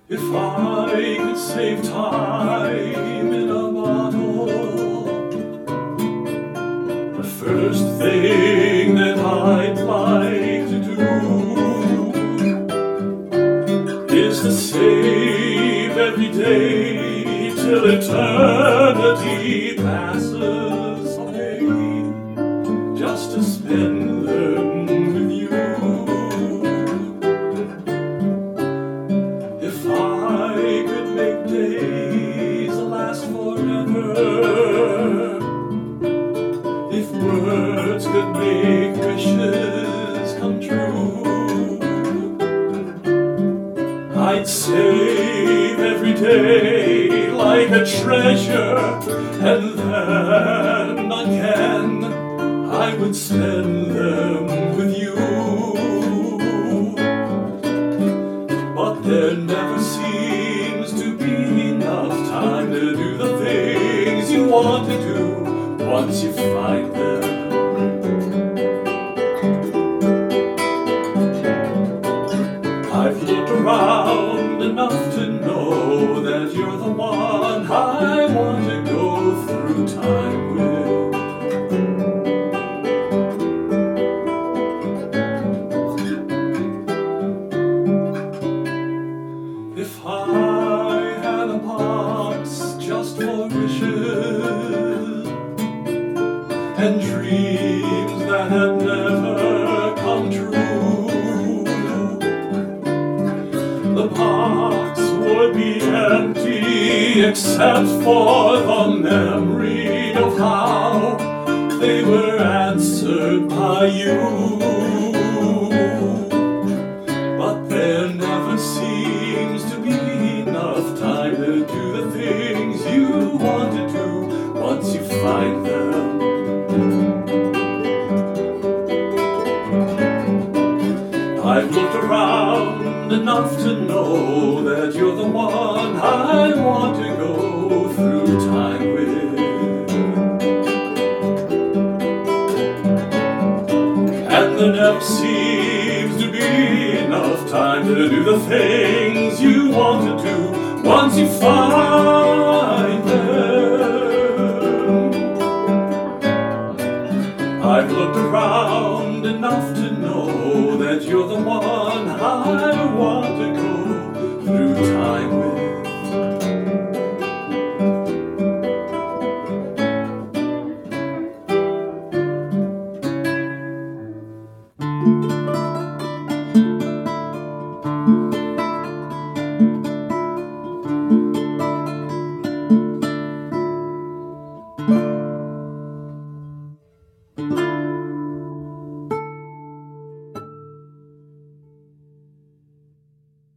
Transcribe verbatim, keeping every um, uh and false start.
If I could save time in a bottle, the first thing that I'd like to do is to save every day till eternity passes away, just to spend them with you. If I could make days last forever, if words could make wishes come true, I'd save every day like a treasure, and then again I would spend them with you. But there never seems to be enough time to do the things you want to do once you find them. I've looked around enough to know that you're the one I want to go through time with. If I had a box just for wishes and dreams that had never come true, the box would be empty except for the memory of how they were answered by you. But there never seems to be enough time to do the things you want to do once you find them. I've looked around enough to know that you're the one I want to go through time with. And there never seems to be enough time to do the things you want to do once you find